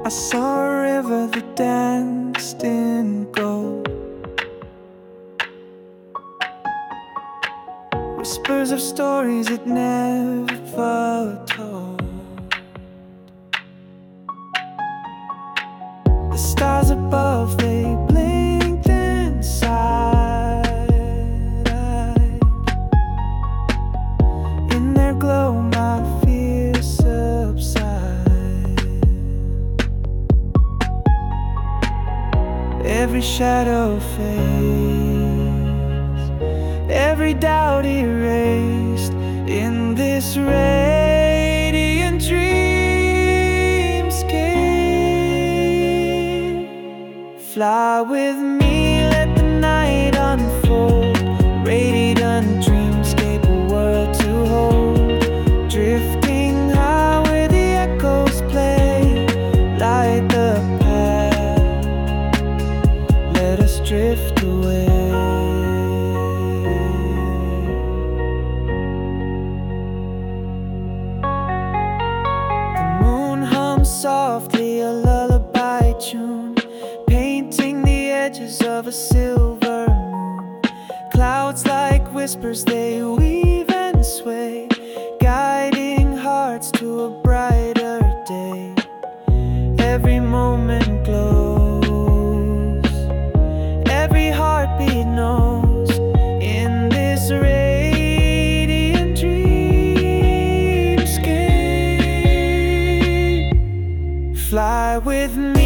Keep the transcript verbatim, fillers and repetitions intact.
I saw a river that danced in gold, whispers of stories it never told. The stars above, they blinked inside. In their glow my fears subside. Every shadow fades, every doubt erased in this radiant dreamscape. Fly with me, let the night unfold. Radiant dreamscape, a world to hold. Drifting high where the echoes play. Light the path, let us drift away. Softly, a lullaby tune, painting the edges of a silver moon. Clouds like whispers, they weave and sway, guiding hearts to a brighter day. Every moment glows, every heartbeat knows. In this radiant dreamscape, fly with me.